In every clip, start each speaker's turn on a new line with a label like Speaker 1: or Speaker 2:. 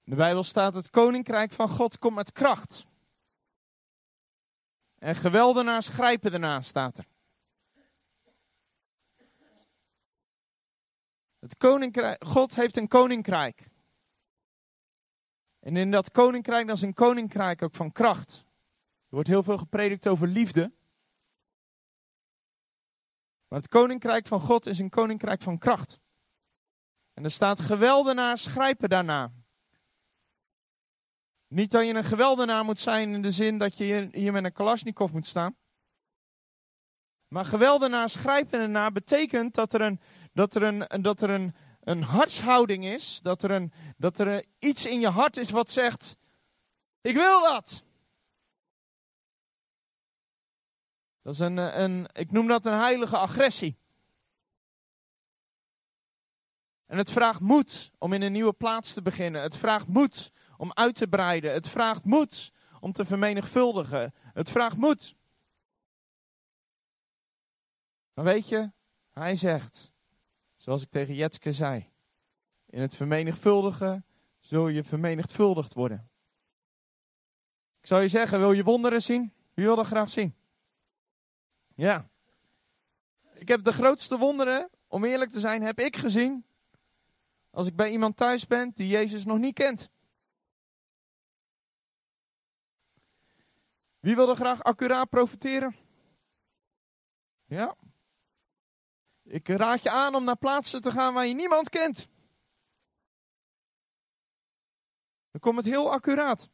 Speaker 1: In de Bijbel staat: het koninkrijk van God komt met kracht. En geweldenaars grijpen erna, staat er. Het koninkrijk, God heeft een koninkrijk. En in dat koninkrijk, dat is een koninkrijk ook van kracht. Er wordt heel veel gepredikt over liefde. Maar het koninkrijk van God is een koninkrijk van kracht. En er staat: geweldenaars grijpen daarna. Niet dat je een geweldenaar moet zijn in de zin dat je hier met een Kalashnikov moet staan. Maar geweldenaars grijpen erna betekent dat er een hartshouding is. Dat er iets in je hart is wat zegt: ik wil dat. Dat is ik noem dat een heilige agressie. En het vraagt moed om in een nieuwe plaats te beginnen. Het vraagt moed om uit te breiden. Het vraagt moed om te vermenigvuldigen. Het vraagt moed. Maar weet je, hij zegt, zoals ik tegen Jetske zei: in het vermenigvuldigen zul je vermenigvuldigd worden. Ik zou je zeggen, wil je wonderen zien? Wie wil dat graag zien? Ja. Ik heb de grootste wonderen, om eerlijk te zijn, heb ik gezien als ik bij iemand thuis ben die Jezus nog niet kent. Wie wil er graag accuraat profiteren? Ja. Ik raad je aan om naar plaatsen te gaan waar je niemand kent. Dan komt het heel accuraat.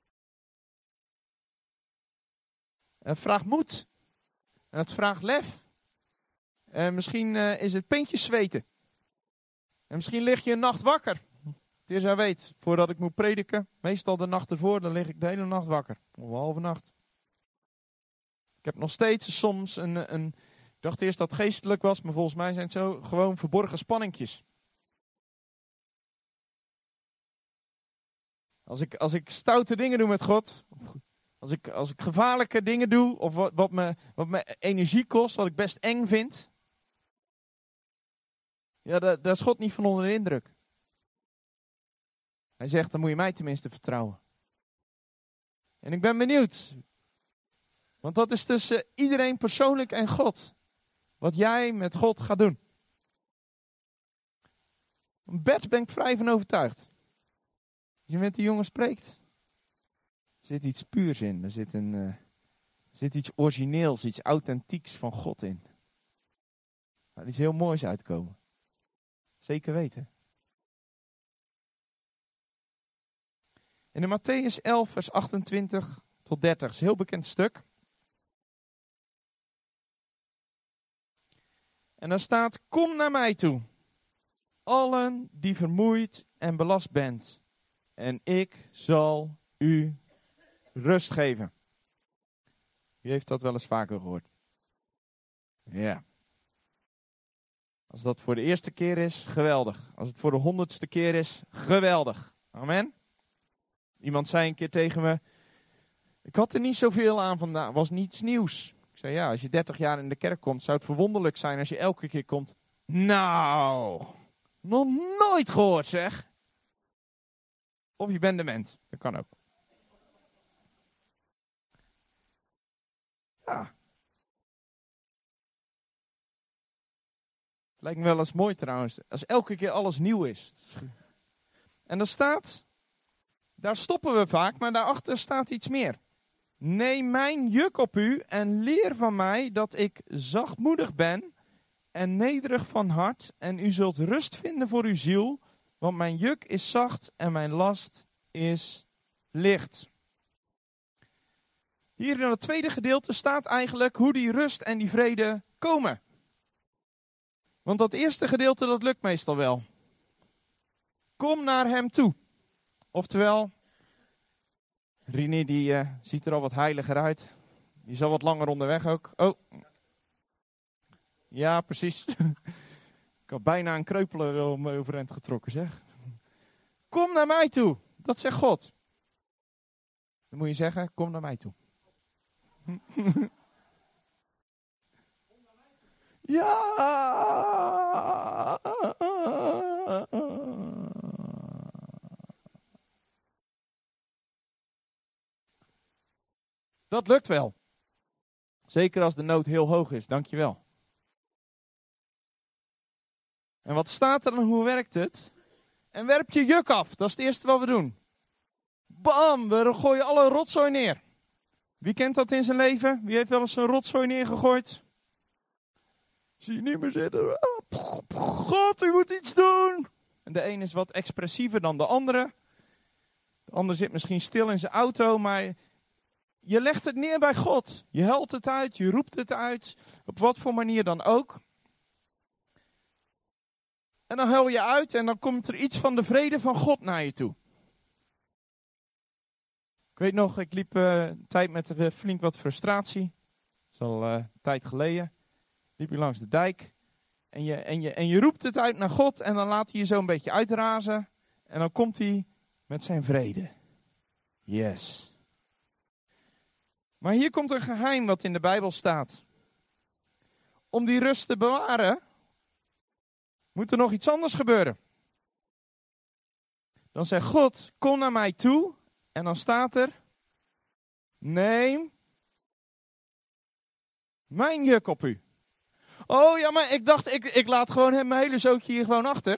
Speaker 1: Het vraagt moed. En het vraagt lef. En misschien is het pintjes zweten. En misschien lig je een nacht wakker. Tirza weet, voordat ik moet prediken, meestal de nacht ervoor, dan lig ik de hele nacht wakker. Of een halve nacht. Ik heb nog steeds soms ik dacht eerst dat het geestelijk was, maar volgens mij zijn het zo gewoon verborgen spanningjes. Als ik stoute dingen doe met God, als ik gevaarlijke dingen doe, of wat me energie kost, wat ik best eng vind, ja, daar is God niet van onder de indruk. Hij zegt, dan moet je mij tenminste vertrouwen. En ik ben benieuwd. Want dat is tussen iedereen persoonlijk en God. Wat jij met God gaat doen. Bert ben ik vrij van overtuigd. Als je met die jongen spreekt, er zit iets puurs in. Er zit iets origineels, iets authentieks van God in. Er is heel moois uitkomen. Zeker weten. En in Mattheüs 11, vers 28 tot 30, is een heel bekend stuk. En daar staat: kom naar mij toe, allen die vermoeid en belast bent, en ik zal u rust geven. Wie heeft dat wel eens vaker gehoord? Ja. Als dat voor de eerste keer is, geweldig. Als het voor de 100ste keer is, geweldig. Amen. Iemand zei een keer tegen me: ik had er niet zoveel aan vandaag, was niets nieuws. Ik zei: ja, als je 30 jaar in de kerk komt, zou het verwonderlijk zijn als je elke keer komt. Nou, nog nooit gehoord zeg. Of je bent dement, dat kan ook. Ja. Lijkt me wel eens mooi trouwens, als elke keer alles nieuw is. En er staat, daar stoppen we vaak, maar daarachter staat iets meer. Neem mijn juk op u en leer van mij dat ik zachtmoedig ben en nederig van hart. En u zult rust vinden voor uw ziel, want mijn juk is zacht en mijn last is licht. Hier in het tweede gedeelte staat eigenlijk hoe die rust en die vrede komen. Want dat eerste gedeelte, dat lukt meestal wel. Kom naar hem toe. Oftewel, Rini die ziet er al wat heiliger uit. Die is al wat langer onderweg ook. Oh. Ja, precies. Ik had bijna een kreupeler om me overeind getrokken, zeg. Kom naar mij toe. Dat zegt God. Dan moet je zeggen, kom naar mij toe. Ja. Dat lukt wel. Zeker als de nood heel hoog is, dankjewel. En wat staat er dan, hoe werkt het? En werp je juk af, dat is het eerste wat we doen. Bam, we gooien alle rotzooi neer. Wie kent dat in zijn leven? Wie heeft wel eens een rotzooi neergegooid? Zie je niet meer zitten. God, u moet iets doen. En de een is wat expressiever dan de andere. De ander zit misschien stil in zijn auto, maar je legt het neer bij God. Je huilt het uit, je roept het uit, op wat voor manier dan ook. En dan huil je uit en dan komt er iets van de vrede van God naar je toe. Ik weet nog, ik liep een tijd met flink wat frustratie. Dat is al een tijd geleden. Liep je langs de dijk. En je roept het uit naar God en dan laat hij je zo een beetje uitrazen. En dan komt hij met zijn vrede. Yes. Maar hier komt een geheim wat in de Bijbel staat. Om die rust te bewaren, moet er nog iets anders gebeuren. Dan zegt God, kom naar mij toe. En dan staat er, neem mijn juk op u. Oh ja, maar ik dacht, ik laat gewoon mijn hele zootje hier gewoon achter.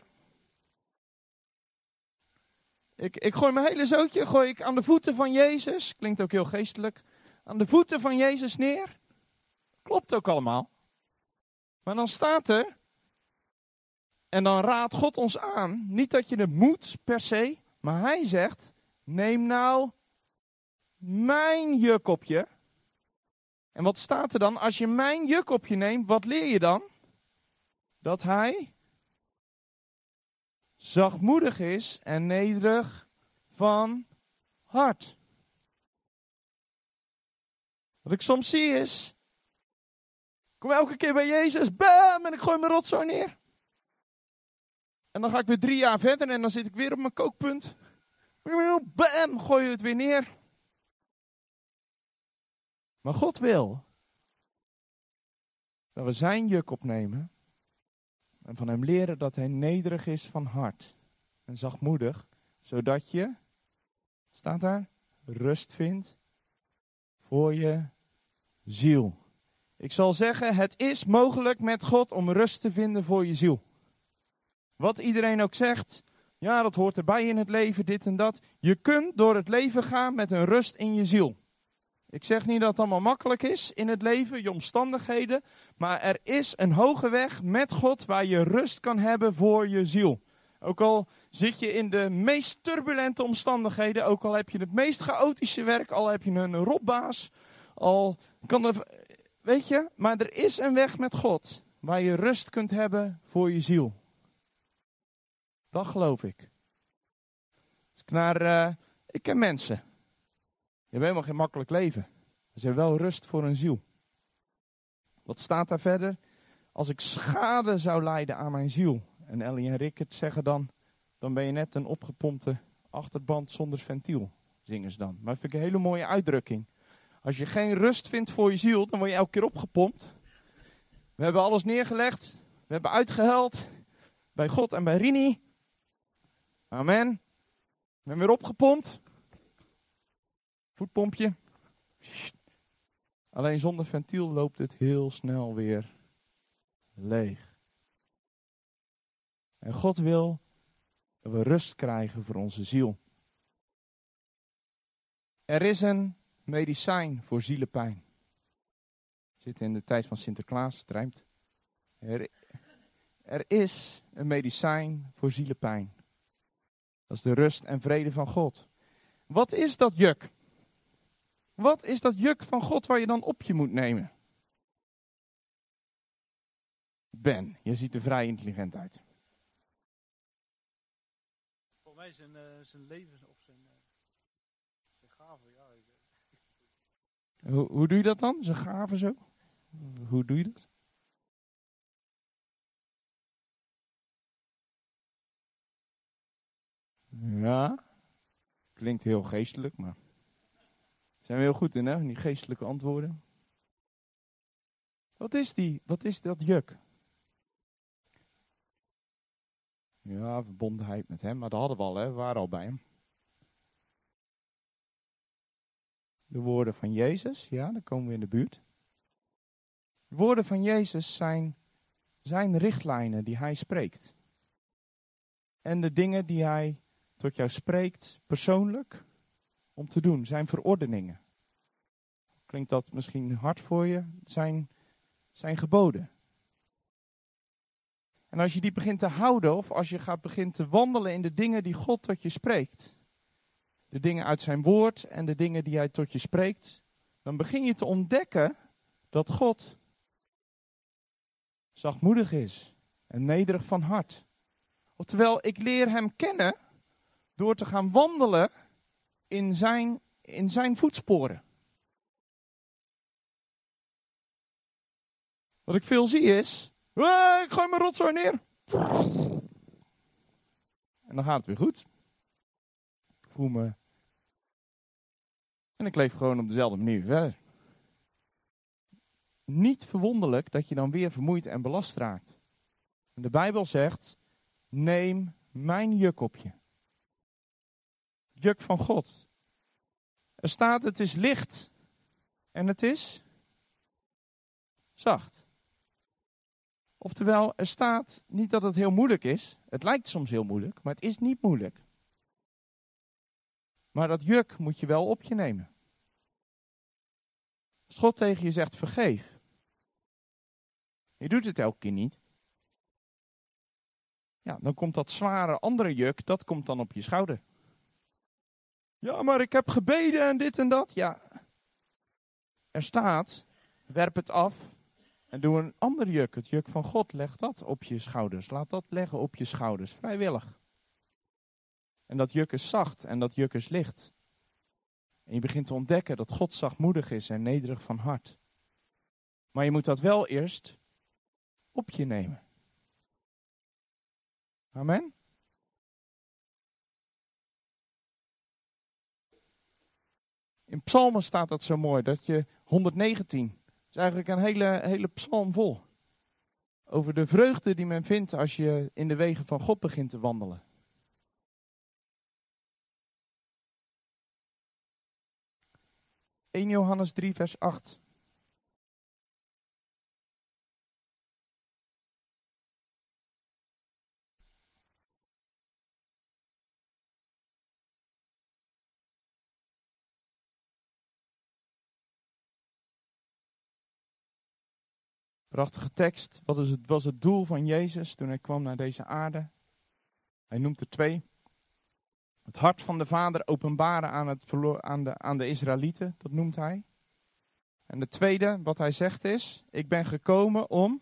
Speaker 1: Ik gooi mijn hele zootje aan de voeten van Jezus. Klinkt ook heel geestelijk. Aan de voeten van Jezus neer. Klopt ook allemaal. Maar dan staat er, en dan raadt God ons aan, niet dat je het moet per se, maar hij zegt, neem nou mijn juk op je. En wat staat er dan? Als je mijn juk op je neemt, wat leer je dan? Dat hij zachtmoedig is en nederig van hart. Wat ik soms zie is, ik kom elke keer bij Jezus, bam, en ik gooi mijn rotzooi neer. En dan ga ik weer 3 jaar verder en dan zit ik weer op mijn kookpunt. Bam, gooi je het weer neer. Maar God wil dat we zijn juk opnemen en van hem leren dat hij nederig is van hart en zachtmoedig, zodat je, staat daar, rust vindt voor je ziel. Ik zal zeggen, het is mogelijk met God om rust te vinden voor je ziel. Wat iedereen ook zegt, ja, dat hoort erbij in het leven, dit en dat. Je kunt door het leven gaan met een rust in je ziel. Ik zeg niet dat het allemaal makkelijk is in het leven, je omstandigheden. Maar er is een hoge weg met God waar je rust kan hebben voor je ziel. Ook al zit je in de meest turbulente omstandigheden, ook al heb je het meest chaotische werk, al heb je een rotbaas, al kan er, weet je, maar er is een weg met God waar je rust kunt hebben voor je ziel. Dat geloof ik. Ik ken mensen. Die hebben helemaal geen makkelijk leven. Ze hebben wel rust voor hun ziel. Wat staat daar verder? Als ik schade zou lijden aan mijn ziel. En Ellie en Rick het zeggen dan ben je net een opgepompte achterband zonder ventiel. Zingen ze dan. Maar dat vind ik een hele mooie uitdrukking. Als je geen rust vindt voor je ziel, dan word je elke keer opgepompt. We hebben alles neergelegd. We hebben uitgehuild. Bij God en bij Rini. Amen. We hebben weer opgepompt. Voetpompje. Alleen zonder ventiel loopt het heel snel weer leeg. En God wil dat we rust krijgen voor onze ziel. Er is een medicijn voor zielenpijn. We zitten in de tijd van Sinterklaas, het rijmt. Er is een medicijn voor zielenpijn. Dat is de rust en vrede van God. Wat is dat juk? Wat is dat juk van God waar je dan op je moet nemen? Ben, je ziet er vrij intelligent uit.
Speaker 2: Voor mij zijn leven of zijn gave. Ja.
Speaker 1: Hoe doe je dat dan? Zijn gave zo? Hoe doe je dat? Ja, klinkt heel geestelijk, maar zijn we heel goed in, hè? Die geestelijke antwoorden. Wat is dat juk? Ja, verbondenheid met hem, maar dat hadden we al, hè? We waren al bij hem. de woorden van Jezus. Ja, dan komen we in de buurt. De woorden van Jezus zijn zijn richtlijnen die hij spreekt. En de dingen die hij tot jou spreekt persoonlijk om te doen. Zijn verordeningen. Klinkt dat misschien hard voor je? Zijn geboden. En als je die begint te houden, of als je begint te wandelen in de dingen die God tot je spreekt, de dingen uit zijn woord en de dingen die hij tot je spreekt, dan begin je te ontdekken dat God zachtmoedig is en nederig van hart. Oftewel, ik leer hem kennen door te gaan wandelen in zijn voetsporen. Wat ik veel zie is, ik gooi mijn rotzooi neer. En dan gaat het weer goed. Ik voel me. En ik leef gewoon op dezelfde manier verder. Niet verwonderlijk dat je dan weer vermoeid en belast raakt. En de Bijbel zegt, neem mijn juk op je. Juk van God. Er staat, het is licht en het is zacht. Oftewel, er staat niet dat het heel moeilijk is. Het lijkt soms heel moeilijk, maar het is niet moeilijk. Maar dat juk moet je wel op je nemen. Als God tegen je zegt, vergeef. Je doet het elke keer niet. Ja, dan komt dat zware andere juk, dat komt dan op je schouder. Ja, maar ik heb gebeden en dit en dat. Ja, er staat, werp het af. En doe een ander juk, het juk van God. Leg dat op je schouders. Laat dat leggen op je schouders, vrijwillig. En dat juk is zacht en dat juk is licht. En je begint te ontdekken dat God zachtmoedig is en nederig van hart. Maar je moet dat wel eerst op je nemen. Amen? In Psalmen staat dat zo mooi, dat je 119... Het is eigenlijk een hele psalm vol. Over de vreugde die men vindt als je in de wegen van God begint te wandelen. Johannes 3 vers 8. Prachtige tekst. Wat was het doel van Jezus toen hij kwam naar deze aarde? Hij noemt er 2. Het hart van de Vader openbaren aan de Israëlieten, dat noemt hij. En de tweede, wat hij zegt is, ik ben gekomen om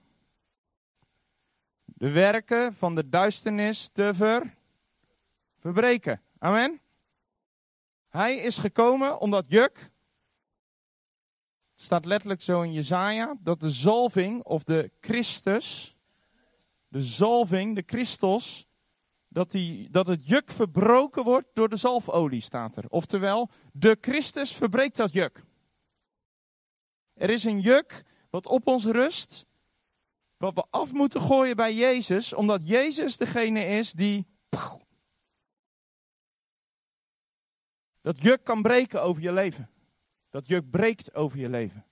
Speaker 1: de werken van de duisternis te verbreken. Amen. Hij is gekomen om dat juk. Het staat letterlijk zo in Jesaja, dat de zalving of de Christus, de zalving, de Christos, dat het juk verbroken wordt door de zalfolie, staat er. Oftewel, de Christus verbreekt dat juk. Er is een juk wat op ons rust, wat we af moeten gooien bij Jezus, omdat Jezus degene is die dat juk kan breken over je leven. Dat juk breekt over je leven.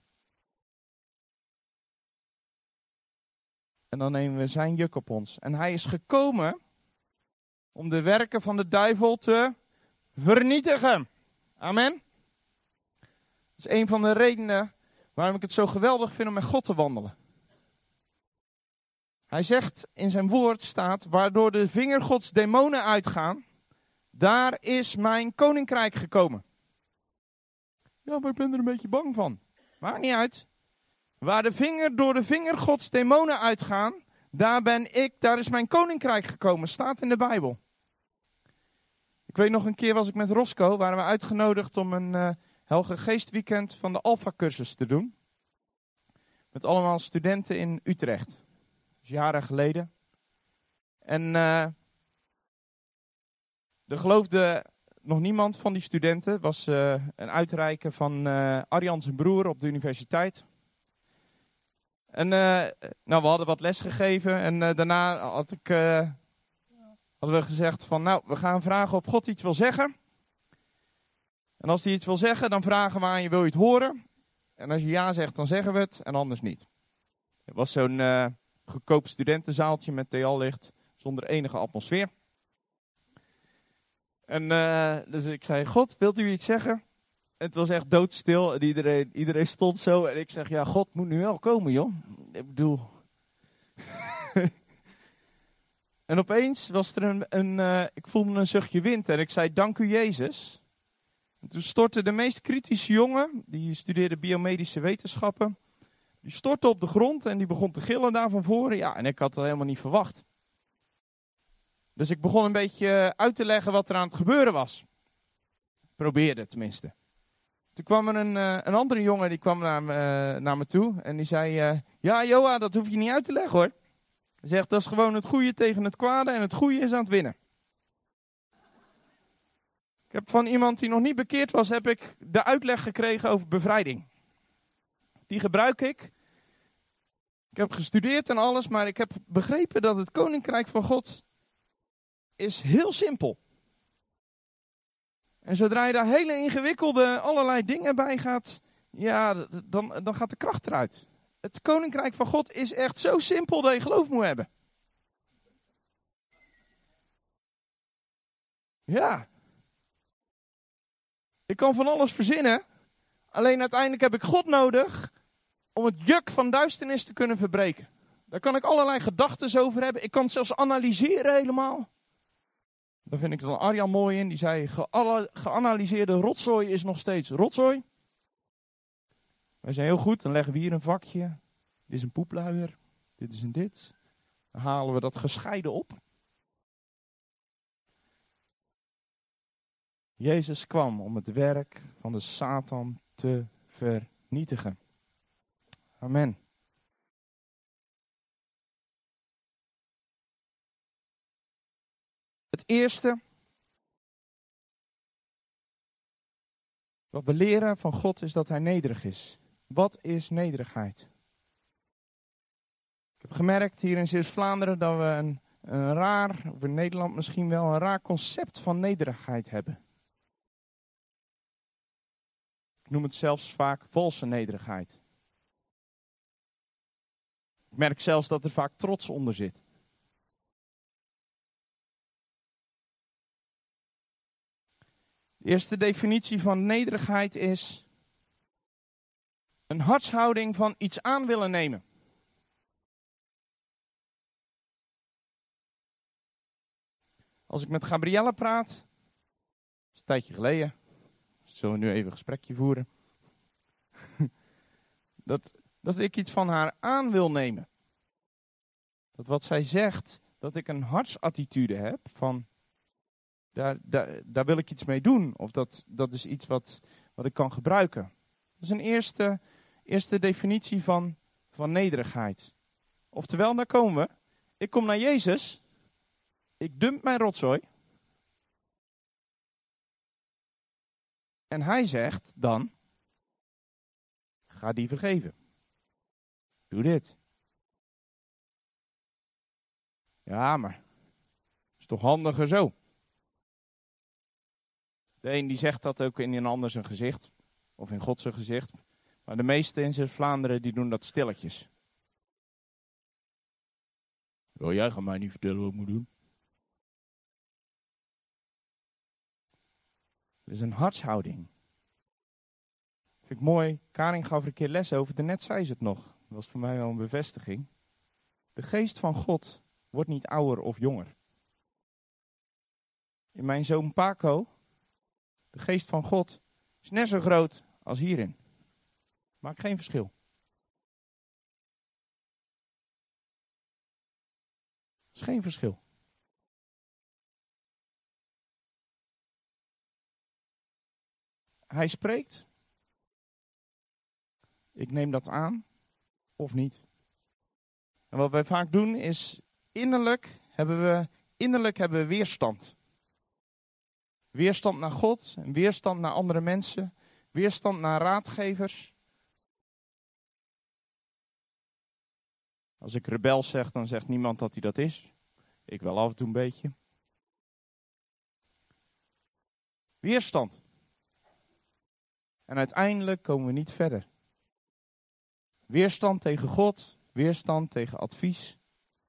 Speaker 1: En dan nemen we zijn juk op ons. En hij is gekomen om de werken van de duivel te vernietigen. Amen. Dat is een van de redenen waarom ik het zo geweldig vind om met God te wandelen. Hij zegt in zijn woord staat, waardoor de vinger Gods demonen uitgaan, daar is mijn koninkrijk gekomen. Ja, maar ik ben er een beetje bang van. Maakt niet uit. Waar door de vinger Gods demonen uitgaan, daar is mijn koninkrijk gekomen. Staat in de Bijbel. Ik weet nog een keer was ik met Roscoe, waren we uitgenodigd om een Helge Geestweekend van de Alpha-cursus te doen. Met allemaal studenten in Utrecht. Dat is jaren geleden. En er geloofde nog niemand van die studenten. Het was een uitreiken van Arjan zijn broer op de universiteit. En we hadden wat les gegeven. En daarna hadden we gezegd van, we gaan vragen of God iets wil zeggen. En als hij iets wil zeggen, dan vragen we aan je, wil je het horen? En als je ja zegt, dan zeggen we het en anders niet. Het was zo'n goedkoop studentenzaaltje met theallicht zonder enige atmosfeer. En dus ik zei, God, wilt u iets zeggen? Het was echt doodstil en iedereen stond zo. En ik zeg, ja, God moet nu wel komen, joh. Ik bedoel... En opeens was er ik voelde een zuchtje wind en ik zei, dank u Jezus. En toen stortte de meest kritische jongen, die studeerde biomedische wetenschappen, die stortte op de grond en die begon te gillen daar van voren. Ja, en ik had het helemaal niet verwacht. Dus ik begon een beetje uit te leggen wat er aan het gebeuren was. Probeerde tenminste. Toen kwam er een andere jongen, die kwam naar me toe en die zei, ja Joa, dat hoef je niet uit te leggen hoor. Hij zegt, dat is gewoon het goede tegen het kwade en het goede is aan het winnen. Ik heb van iemand die nog niet bekeerd was, heb ik de uitleg gekregen over bevrijding. Die gebruik ik. Ik heb gestudeerd en alles, maar ik heb begrepen dat het koninkrijk van God is heel simpel. En zodra je daar hele ingewikkelde allerlei dingen bij gaat, ja, dan gaat de kracht eruit. Het koninkrijk van God is echt zo simpel dat je geloof moet hebben. Ja. Ik kan van alles verzinnen. Alleen uiteindelijk heb ik God nodig om het juk van duisternis te kunnen verbreken. Daar kan ik allerlei gedachten over hebben. Ik kan het zelfs analyseren helemaal. Daar vind ik dan Arjan mooi in. Die zei, geanalyseerde rotzooi is nog steeds rotzooi. Wij zijn heel goed, dan leggen we hier een vakje. Dit is een poepluier, dit is een dit. Dan halen we dat gescheiden op. Jezus kwam om het werk van de Satan te vernietigen. Amen. Het eerste wat we leren van God is dat hij nederig is. Wat is nederigheid? Ik heb gemerkt hier in Zeeuws-Vlaanderen dat we een raar, of in Nederland misschien wel, een raar concept van nederigheid hebben. Ik noem het zelfs vaak valse nederigheid. Ik merk zelfs dat er vaak trots onder zit. De eerste definitie van nederigheid is een hartshouding van iets aan willen nemen. Als ik met Gabrielle praat, dat is een tijdje geleden, zullen we nu even een gesprekje voeren, dat ik iets van haar aan wil nemen. Dat wat zij zegt, dat ik een hartsattitude heb van, daar wil ik iets mee doen. Of dat is iets wat ik kan gebruiken. Dat is een eerste definitie van nederigheid. Oftewel, daar komen we. Ik kom naar Jezus. Ik dump mijn rotzooi. En hij zegt dan, ga die vergeven. Doe dit. Ja, maar is toch handiger zo? De een die zegt dat ook in een ander zijn gezicht. Of in God zijn gezicht. Maar de meesten in Zeeuws-Vlaanderen die doen dat stilletjes. Oh, jij gaat mij niet vertellen wat ik moet doen. Het is een hartshouding. Vind ik mooi. Karin gaf er een keer les over. Daarnet zei ze het nog. Dat was voor mij wel een bevestiging. De geest van God wordt niet ouder of jonger. In mijn zoon Paco, de geest van God is net zo groot als hierin. Maakt geen verschil. Is geen verschil. Hij spreekt. Ik neem dat aan of niet. En wat wij vaak doen is innerlijk hebben we weerstand. Weerstand naar God, en weerstand naar andere mensen, weerstand naar raadgevers. Als ik rebels zeg, dan zegt niemand dat hij dat is. Ik wel af en toe een beetje. Weerstand. En uiteindelijk komen we niet verder. Weerstand tegen God, weerstand tegen advies.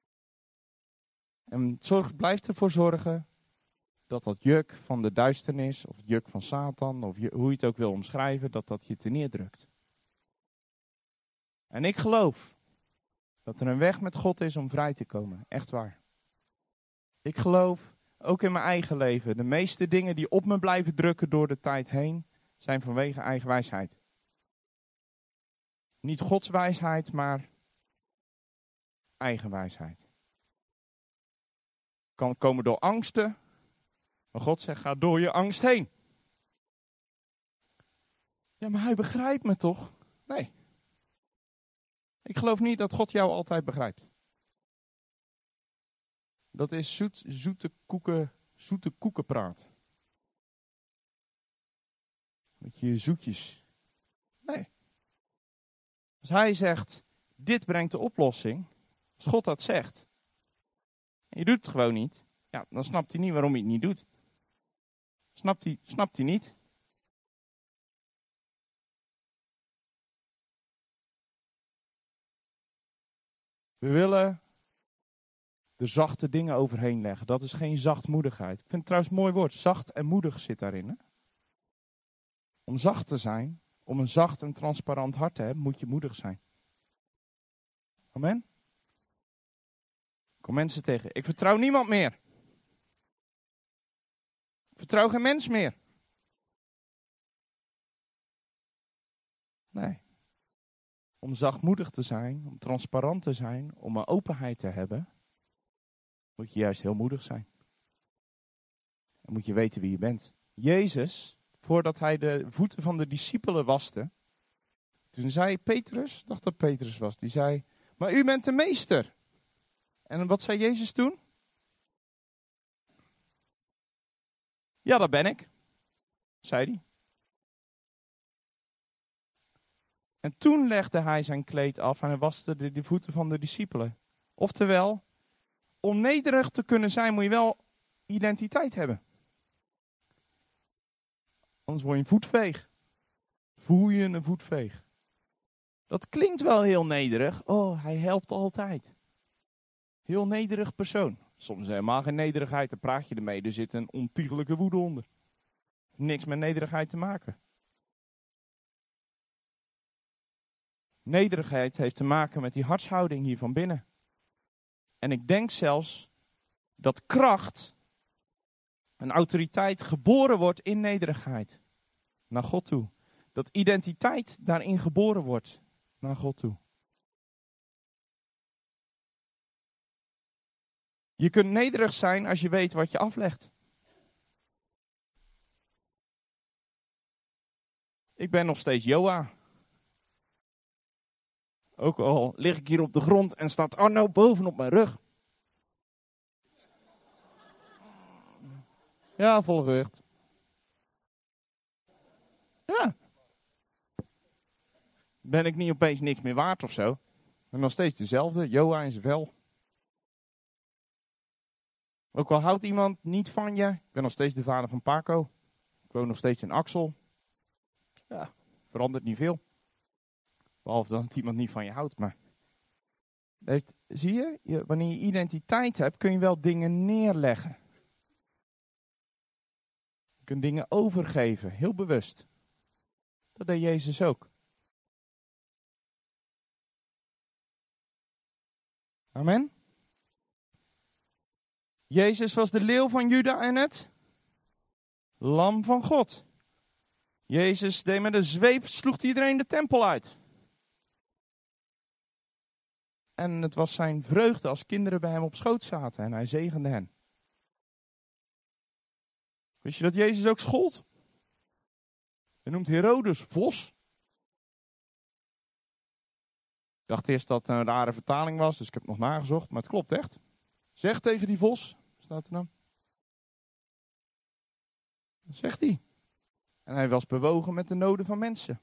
Speaker 1: En blijft ervoor zorgen dat dat juk van de duisternis, of het juk van Satan, of hoe je het ook wil omschrijven, dat je te neerdrukt. En ik geloof dat er een weg met God is om vrij te komen. Echt waar. Ik geloof, ook in mijn eigen leven, de meeste dingen die op me blijven drukken door de tijd heen, zijn vanwege eigen wijsheid. Niet Gods wijsheid, maar eigen wijsheid. Kan komen door angsten, maar God zegt, ga door je angst heen. Ja, maar hij begrijpt me toch? Nee. Ik geloof niet dat God jou altijd begrijpt. Dat is zoete koekenpraat. Met je zoetjes. Nee. Als hij zegt, dit brengt de oplossing. Als God dat zegt. En je doet het gewoon niet. Ja, dan snapt hij niet waarom hij het niet doet. Snapt hij niet. We willen er zachte dingen overheen leggen. Dat is geen zachtmoedigheid. Ik vind het trouwens een mooi woord. Zacht en moedig zit daarin. Hè? Om zacht te zijn, om een zacht en transparant hart te hebben, moet je moedig zijn. Amen? Kom mensen tegen. Ik vertrouw niemand meer. Ik vertrouw geen mens meer. Nee. Om zachtmoedig te zijn, om transparant te zijn, om een openheid te hebben, moet je juist heel moedig zijn. Dan moet je weten wie je bent. Jezus, voordat hij de voeten van de discipelen waste, toen zei Petrus, ik dacht dat Petrus was, die zei, maar u bent de meester. En wat zei Jezus toen? Ja, dat ben ik, zei hij. En toen legde hij zijn kleed af en hij waste de voeten van de discipelen. Oftewel, om nederig te kunnen zijn moet je wel identiteit hebben. Anders word je een voetveeg. Voel je een voetveeg. Dat klinkt wel heel nederig. Oh, hij helpt altijd. Heel nederig persoon. Soms helemaal geen nederigheid, dan praat je ermee. Er zit een ontiegelijke woede onder. Niks met nederigheid te maken. Nederigheid heeft te maken met die hartshouding hier van binnen. En ik denk zelfs dat kracht en autoriteit geboren wordt in nederigheid. Naar God toe. Dat identiteit daarin geboren wordt. Naar God toe. Je kunt nederig zijn als je weet wat je aflegt. Ik ben nog steeds Joa. Ook al lig ik hier op de grond en staat Arno bovenop mijn rug. Ja, volle gewicht. Ja. Ben ik niet opeens niks meer waard of zo? Ik ben nog steeds dezelfde, Joa in zijn vel. Ook al houdt iemand niet van je, ik ben nog steeds de vader van Paco. Ik woon nog steeds in Axel. Ja, verandert niet veel. Behalve dat iemand niet van je houdt. Maar zie je, wanneer je identiteit hebt, kun je wel dingen neerleggen. Je kunt dingen overgeven, heel bewust. Dat deed Jezus ook. Amen. Jezus was de leeuw van Juda en het lam van God. Jezus deed met een zweep, sloeg iedereen de tempel uit. En het was zijn vreugde als kinderen bij hem op schoot zaten en hij zegende hen. Wist je dat Jezus ook schold? Hij noemt Herodes vos. Ik dacht eerst dat het een rare vertaling was, dus ik heb het nog nagezocht, maar het klopt echt. Zeg tegen die vos, staat er dan. Dat zegt hij. En hij was bewogen met de noden van mensen.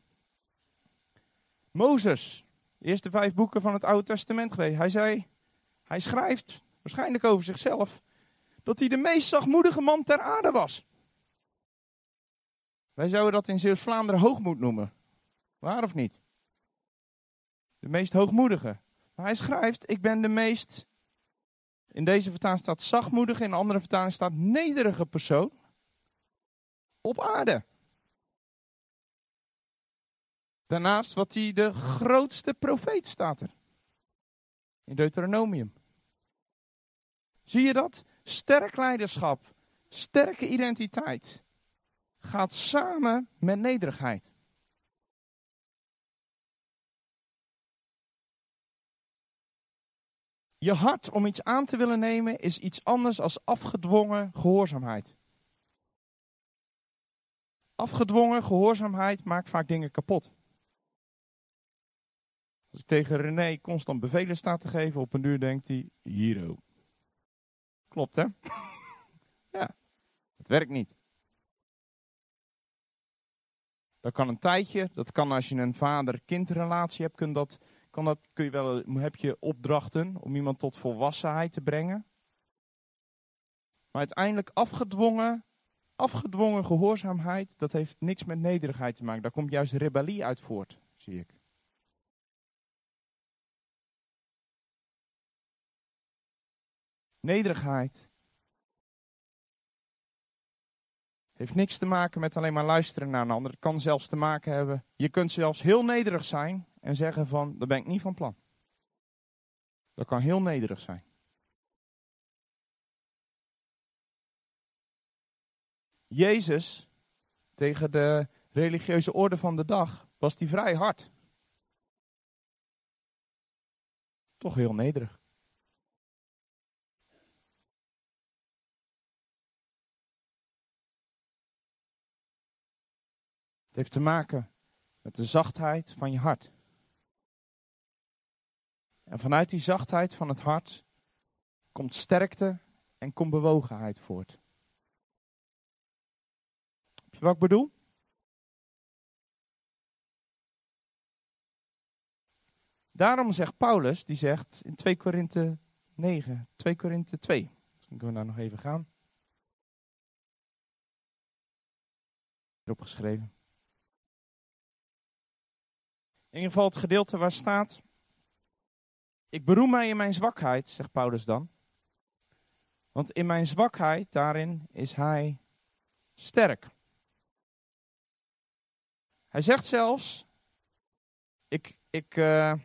Speaker 1: Mozes, de eerste 5 boeken van het Oude Testament gelezen. Hij schrijft, waarschijnlijk over zichzelf, dat hij de meest zachtmoedige man ter aarde was. Wij zouden dat in Zeeuws-Vlaanderen hoogmoed noemen. Waar of niet? De meest hoogmoedige. Maar hij schrijft, ik ben de meest, in deze vertaling staat zachtmoedige, in de andere vertaling staat nederige persoon op aarde. Daarnaast wat hij de grootste profeet staat er. In Deuteronomium. Zie je dat? Sterk leiderschap, sterke identiteit gaat samen met nederigheid. Je hart om iets aan te willen nemen is iets anders dan afgedwongen gehoorzaamheid. Afgedwongen gehoorzaamheid maakt vaak dingen kapot. Als ik tegen René constant bevelen sta te geven, op een duur denkt hij, hiero. Klopt, hè? Ja, het werkt niet. Dat kan een tijdje, dat kan als je een vader-kindrelatie hebt, heb je opdrachten om iemand tot volwassenheid te brengen. Maar uiteindelijk afgedwongen gehoorzaamheid, dat heeft niks met nederigheid te maken. Daar komt juist rebellie uit voort, zie ik. Nederigheid heeft niks te maken met alleen maar luisteren naar een ander. Het kan zelfs te maken hebben. Je kunt zelfs heel nederig zijn en zeggen van, daar ben ik niet van plan. Dat kan heel nederig zijn. Jezus, tegen de religieuze orde van de dag, was die vrij hard. Toch heel nederig. Het heeft te maken met de zachtheid van je hart. En vanuit die zachtheid van het hart komt sterkte en komt bewogenheid voort. Heb je wat ik bedoel? Daarom zegt Paulus, die zegt in 2 Korinthe 9, 2 Korinthe 2. Misschien kunnen we daar nog even gaan. Erop geschreven. In ieder geval het gedeelte waar staat, ik beroem mij in mijn zwakheid, zegt Paulus dan. Want in mijn zwakheid, daarin is hij sterk. Hij zegt zelfs, ik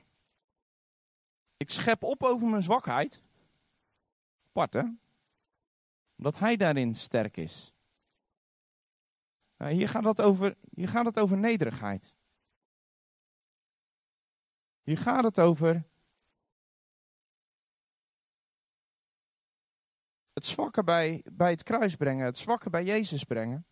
Speaker 1: schep op over mijn zwakheid. Apart, hè? Omdat hij daarin sterk is. Hier gaat het over nederigheid. Hier gaat het over het zwakke bij het kruis brengen, het zwakke bij Jezus brengen.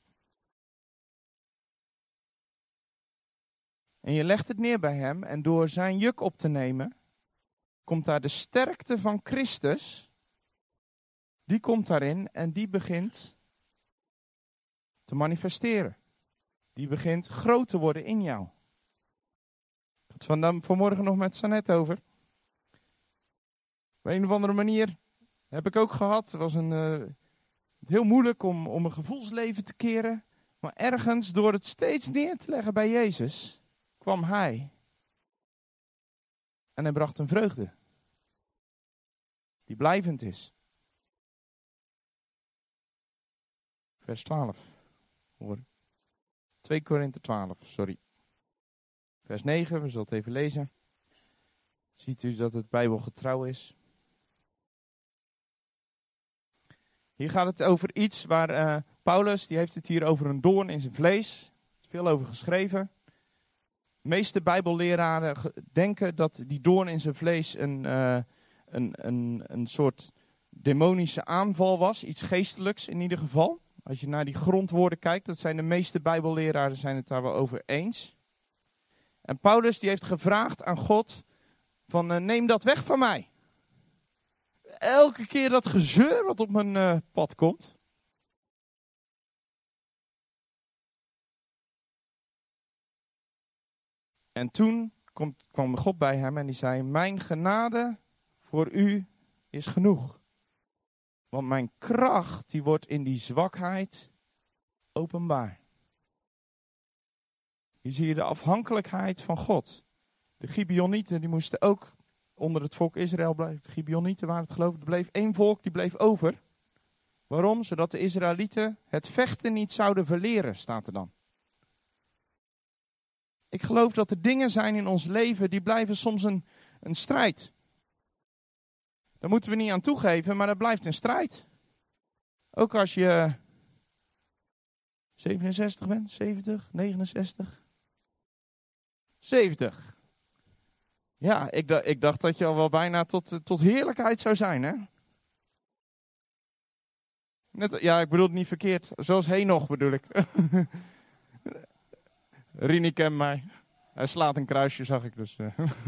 Speaker 1: En je legt het neer bij hem en door zijn juk op te nemen, komt daar de sterkte van Christus, die komt daarin en die begint te manifesteren. Die begint groot te worden in jou. Ik had het vanmorgen nog met Sanet over. Op een of andere manier heb ik ook gehad. Het was heel moeilijk om een gevoelsleven te keren. Maar ergens, door het steeds neer te leggen bij Jezus, kwam hij. En hij bracht een vreugde. Die blijvend is. Vers 12. Hoor. 2 Korinthe 12, sorry. Vers 9, we zullen het even lezen. Ziet u dat het bijbelgetrouw is. Hier gaat het over iets waar Paulus, die heeft het hier over een doorn in zijn vlees. Er is veel over geschreven. De meeste bijbelleraren denken dat die doorn in zijn vlees een soort demonische aanval was. Iets geestelijks in ieder geval. Als je naar die grondwoorden kijkt, dat zijn de meeste bijbelleraren zijn het daar wel over eens. En Paulus die heeft gevraagd aan God van neem dat weg van mij. Elke keer dat gezeur wat op mijn pad komt. En toen kwam God bij hem en die zei, mijn genade voor u is genoeg. Want mijn kracht die wordt in die zwakheid openbaar. Hier zie je de afhankelijkheid van God. De Gibeonieten die moesten ook onder het volk Israël blijven. De Gibeonieten waren het geloof ik. Er bleef één volk die bleef over. Waarom? Zodat de Israëlieten het vechten niet zouden verleren, staat er dan. Ik geloof dat er dingen zijn in ons leven die blijven soms een strijd. Daar moeten we niet aan toegeven, maar dat blijft een strijd. Ook als je 67 bent, 70, 69, 70. Ja, ik dacht dat je al wel bijna tot heerlijkheid zou zijn, hè? Ja, ik bedoel het niet verkeerd. Zoals Henoch bedoel ik. Rini kent mij. Hij slaat een kruisje, zag ik dus.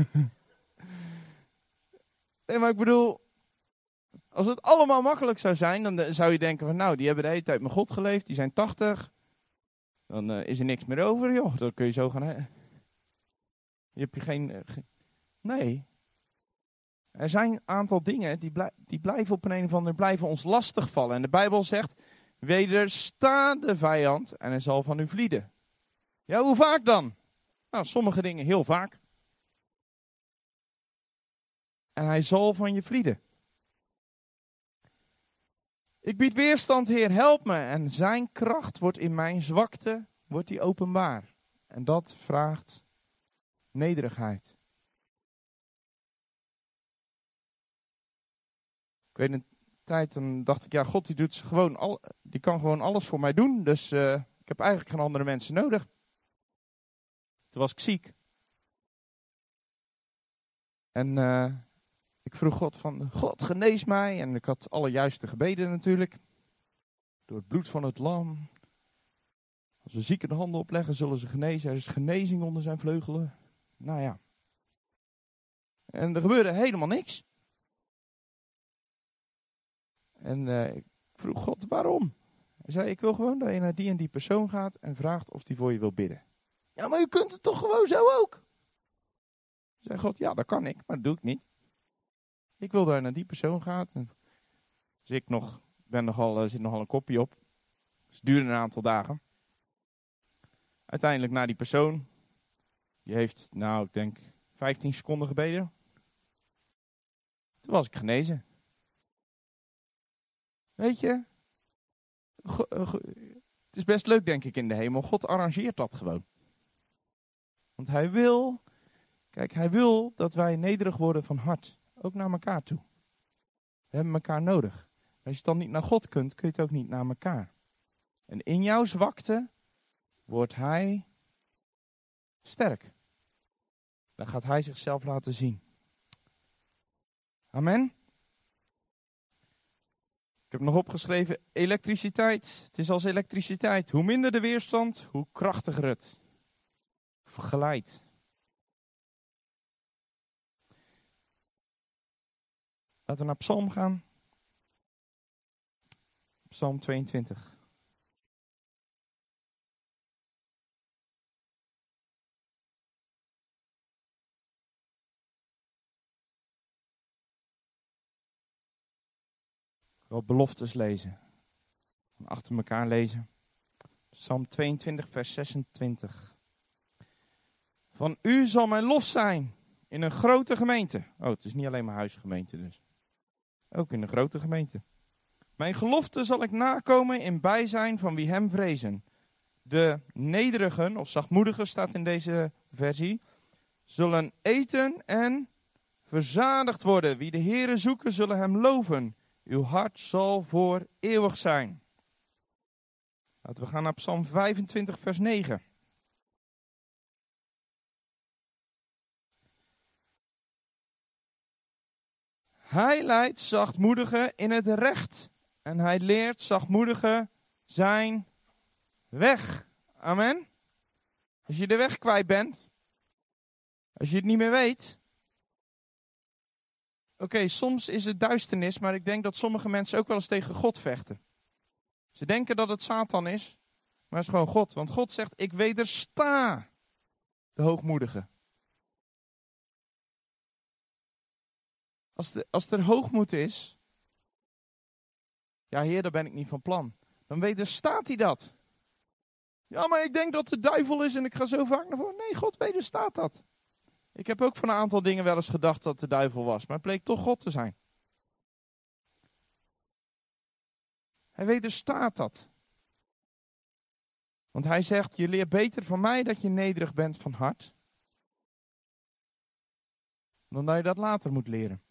Speaker 1: Nee, maar ik bedoel, als het allemaal makkelijk zou zijn, dan zou je denken van nou, die hebben de hele tijd met God geleefd, die zijn 80. Dan is er niks meer over, joh. Dan kun je zo gaan. Je hebt je geen. Nee. Er zijn een aantal dingen die blijven op een of andere blijven ons lastig vallen. En de Bijbel zegt, wedersta de vijand en hij zal van u vlieden. Ja, hoe vaak dan? Nou, sommige dingen heel vaak. En hij zal van je vlieden. Ik bied weerstand, Heer, help me. En zijn kracht wordt in mijn zwakte, wordt die openbaar. En dat vraagt nederigheid. Ik weet een tijd, dan dacht ik, ja, God die kan gewoon alles voor mij doen. Dus ik heb eigenlijk geen andere mensen nodig. Toen was ik ziek. En ik vroeg God van, God genees mij. En ik had alle juiste gebeden natuurlijk. Door het bloed van het lam. Als we zieken de handen opleggen, zullen ze genezen. Er is genezing onder zijn vleugelen. Nou ja. En er gebeurde helemaal niks. En ik vroeg God, waarom? Hij zei, ik wil gewoon dat je naar die en die persoon gaat en vraagt of die voor je wil bidden. Ja, maar je kunt het toch gewoon zo ook? Zei God, ja, dat kan ik, maar dat doe ik niet. Ik wil dat je naar die persoon gaat. En dus ik zit nogal een kopje op. Dus het duurde een aantal dagen. Uiteindelijk naar die persoon. Die heeft, nou, ik denk 15 seconden gebeden. Toen was ik genezen. Weet je, het is best leuk denk ik in de hemel. God arrangeert dat gewoon. Want hij wil dat wij nederig worden van hart. Ook naar elkaar toe. We hebben elkaar nodig. Als je het dan niet naar God kunt, kun je het ook niet naar elkaar. En in jouw zwakte wordt hij sterk. Dan gaat hij zichzelf laten zien. Amen. Ik heb nog opgeschreven, elektriciteit. Het is als elektriciteit. Hoe minder de weerstand, hoe krachtiger het geleidt. Laten we naar Psalm gaan. Psalm 22. Ik wil beloftes lezen. Achter elkaar lezen. Psalm 22, vers 26. Van u zal mijn lof zijn in een grote gemeente. Oh, het is niet alleen maar huisgemeente dus. Ook in een grote gemeente. Mijn gelofte zal ik nakomen in bijzijn van wie hem vrezen. De nederigen, of zachtmoedigen staat in deze versie, zullen eten en verzadigd worden. Wie de Heere zoeken, zullen hem loven. Uw hart zal voor eeuwig zijn. Laten we gaan naar Psalm 25, vers 9. Hij leidt zachtmoedigen in het recht. En hij leert zachtmoedigen zijn weg. Amen. Als je de weg kwijt bent. Als je het niet meer weet. Oké, soms is het duisternis, maar ik denk dat sommige mensen ook wel eens tegen God vechten. Ze denken dat het Satan is, maar het is gewoon God. Want God zegt, ik wedersta de hoogmoedigen. Als er hoogmoed is, ja Heer, daar ben ik niet van plan. Dan wederstaat hij dat. Ja, maar ik denk dat de duivel is en ik ga zo vaak naar voren. Nee, God wederstaat dat. Ik heb ook van een aantal dingen wel eens gedacht dat de duivel was, maar het bleek toch God te zijn. Hij wederstaat dat. Want hij zegt, je leert beter van mij dat je nederig bent van hart, dan dat je dat later moet leren.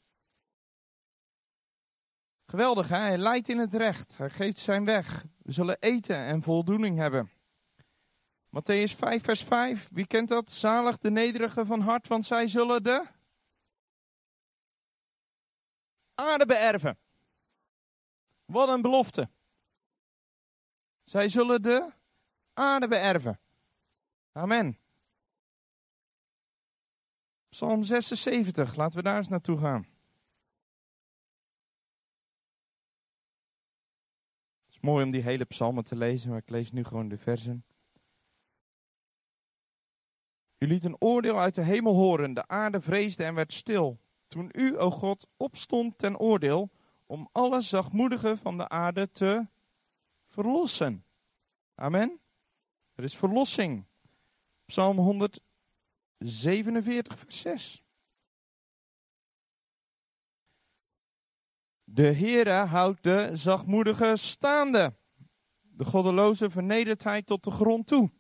Speaker 1: Geweldig, hè? Hij leidt in het recht. Hij geeft zijn weg. We zullen eten en voldoening hebben. Mattheüs 5 vers 5. Wie kent dat? Zalig de nederigen van hart, want zij zullen de aarde beërven. Wat een belofte. Zij zullen de aarde beërven. Amen. Psalm 76. Laten we daar eens naartoe gaan. Het is mooi om die hele psalmen te lezen, maar ik lees nu gewoon de versen. U liet een oordeel uit de hemel horen, de aarde vreesde en werd stil. Toen u, o God, opstond ten oordeel, om alle zachtmoedigen van de aarde te verlossen. Amen. Er is verlossing. Psalm 147 vers 6. De Heere houdt de zachtmoedigen staande. De goddeloze vernedert hij tot de grond toe.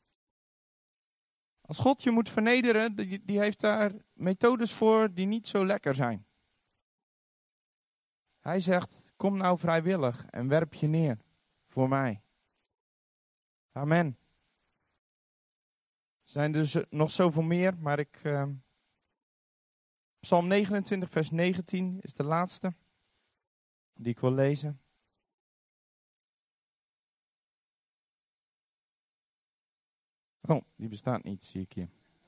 Speaker 1: Als God je moet vernederen, die heeft daar methodes voor die niet zo lekker zijn. Hij zegt, kom nou vrijwillig en werp je neer voor mij. Amen. Er zijn dus nog zoveel meer, maar Psalm 29 vers 19 is de laatste die ik wil lezen. Oh, die bestaat niet, zie ik hier.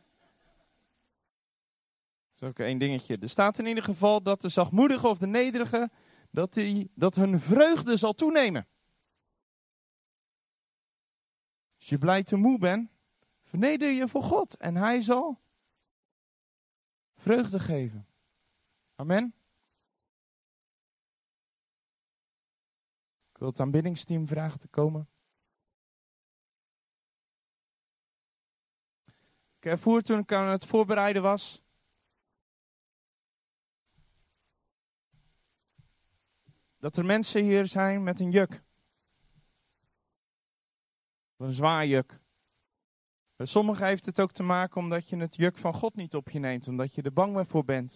Speaker 1: Dat is ook één dingetje. Er staat in ieder geval dat de zachtmoedige of de nederige, dat hun vreugde zal toenemen. Als je blij te moe bent, verneder je voor God en hij zal vreugde geven. Amen. Ik wil het aanbiddingsteam vragen te komen. Ik ervoer toen ik aan het voorbereiden was, dat er mensen hier zijn met een juk. Een zwaar juk. Bij sommigen heeft het ook te maken omdat je het juk van God niet op je neemt, omdat je er bang voor bent.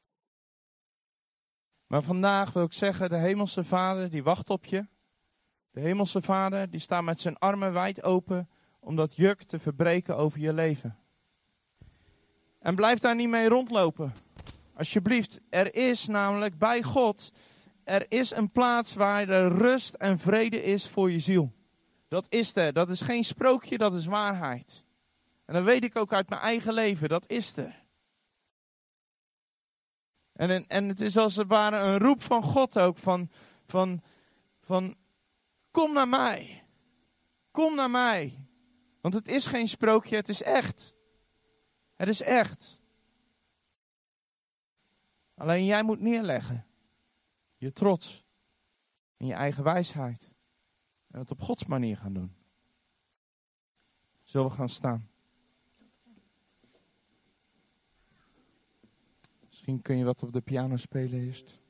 Speaker 1: Maar vandaag wil ik zeggen, de Hemelse Vader die wacht op je. De Hemelse Vader die staat met zijn armen wijd open om dat juk te verbreken over je leven. En blijf daar niet mee rondlopen. Alsjeblieft, er is namelijk bij God, er is een plaats waar er rust en vrede is voor je ziel. Dat is er. Dat is geen sprookje, dat is waarheid. En dat weet ik ook uit mijn eigen leven, dat is er. En het is als het ware een roep van God ook, van kom naar mij. Kom naar mij. Want het is geen sprookje, het is echt. Het is echt. Alleen jij moet neerleggen. Je trots. En je eigen wijsheid. En het op Gods manier gaan doen. Zullen we gaan staan? Misschien kun je wat op de piano spelen eerst.